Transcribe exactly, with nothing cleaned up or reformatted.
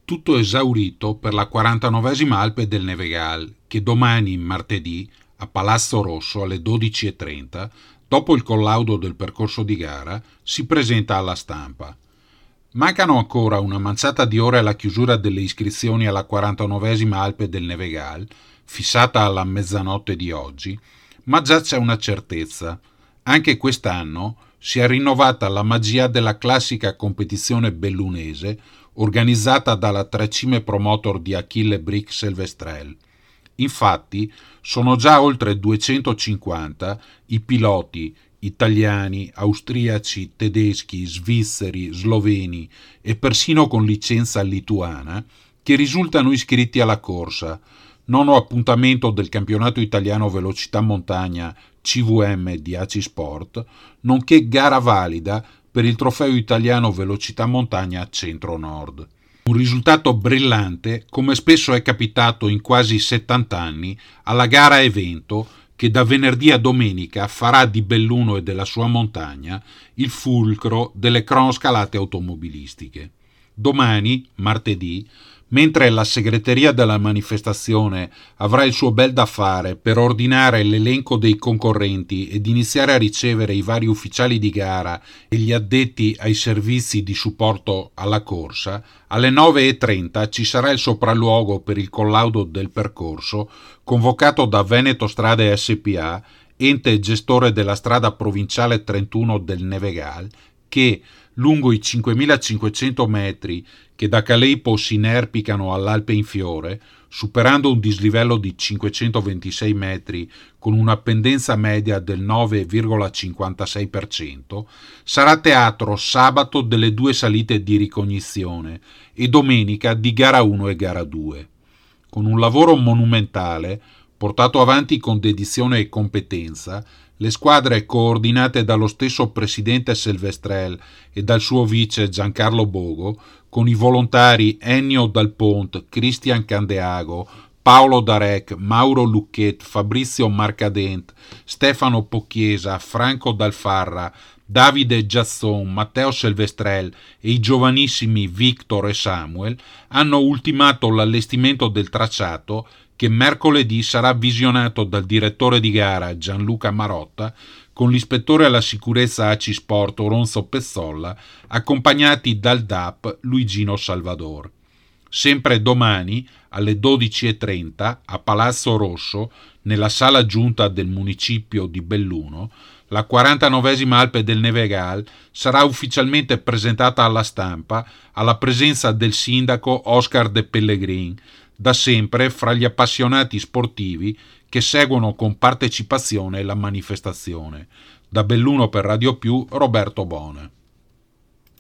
tutto esaurito per la quarantanovesima Alpe del Nevegal, che domani, martedì, a Palazzo Rosso alle dodici e trenta, dopo il collaudo del percorso di gara, si presenta alla stampa. Mancano ancora una manciata di ore alla chiusura delle iscrizioni alla quarantanovesima Alpe del Nevegal, fissata alla mezzanotte di oggi, ma già c'è una certezza. Anche quest'anno si è rinnovata la magia della classica competizione bellunese organizzata dalla Tre Cime Promotor di Achille Brick Silvestrel. Infatti sono già oltre duecentocinquanta i piloti italiani, austriaci, tedeschi, svizzeri, sloveni e persino con licenza lituana che risultano iscritti alla corsa, nono appuntamento del campionato italiano velocità montagna C V M di A C I Sport, nonché gara valida per il trofeo italiano velocità montagna Centro-Nord. Un risultato brillante, come spesso è capitato in quasi settanta anni, alla gara evento che da venerdì a domenica farà di Belluno e della sua montagna il fulcro delle cronoscalate automobilistiche. Domani, martedì, mentre la segreteria della manifestazione avrà il suo bel da fare per ordinare l'elenco dei concorrenti ed iniziare a ricevere i vari ufficiali di gara e gli addetti ai servizi di supporto alla corsa, alle nove e trenta ci sarà il sopralluogo per il collaudo del percorso convocato da Veneto Strade S P A, ente gestore della strada provinciale trentuno del Nevegal, che, lungo i cinquemilacinquecento metri che da Caleipo si inerpicano all'Alpe in Fiore, superando un dislivello di cinquecentoventisei metri con una pendenza media del nove virgola cinquantasei per cento, sarà teatro sabato delle due salite di ricognizione e domenica di gara uno e gara due. Con un lavoro monumentale, portato avanti con dedizione e competenza, le squadre coordinate dallo stesso presidente Silvestrel e dal suo vice Giancarlo Bogo, con i volontari Ennio Dal Pont, Cristian Candeago, Paolo Darec, Mauro Lucchet, Fabrizio Marcadent, Stefano Pocchiesa, Franco Dalfarra, Davide Giazzon, Matteo Silvestrel e i giovanissimi Victor e Samuel hanno ultimato l'allestimento del tracciato che mercoledì sarà visionato dal direttore di gara Gianluca Marotta con l'ispettore alla sicurezza A C I Sport Oronzo Pezzolla, accompagnati dal D A P Luigino Salvador. Sempre domani alle dodici e trenta a Palazzo Rosso, nella sala giunta del municipio di Belluno, la quarantanovesima Alpe del Nevegal sarà ufficialmente presentata alla stampa alla presenza del sindaco Oscar De Pellegrin, da sempre fra gli appassionati sportivi che seguono con partecipazione la manifestazione. Da Belluno per Radio Più, Roberto Bone.